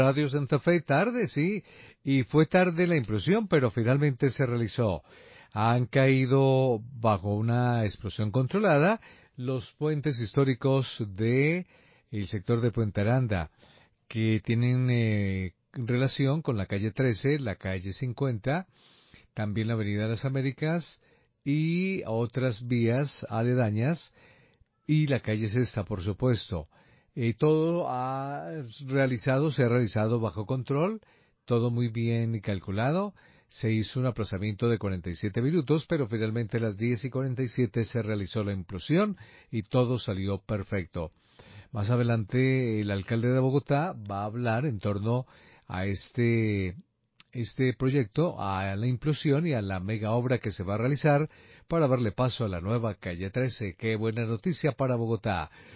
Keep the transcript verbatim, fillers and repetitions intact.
Radio Santa Fe, tarde, sí, y fue tarde la implosión, pero finalmente se realizó. Han caído bajo una explosión controlada los puentes históricos de el sector de Puente Aranda, que tienen eh, relación con la calle trece, la calle cincuenta, también la Avenida de las Américas y otras vías aledañas y la calle Sexta, por supuesto. Eh, todo ha realizado, se ha realizado bajo control, todo muy bien calculado. Se hizo un aplazamiento de cuarenta y siete minutos, pero finalmente a las diez y cuarenta y siete se realizó la implosión y todo salió perfecto. Más adelante el alcalde de Bogotá va a hablar en torno a este, este proyecto, a la implosión y a la mega obra que se va a realizar para darle paso a la nueva calle trece. Qué buena noticia para Bogotá.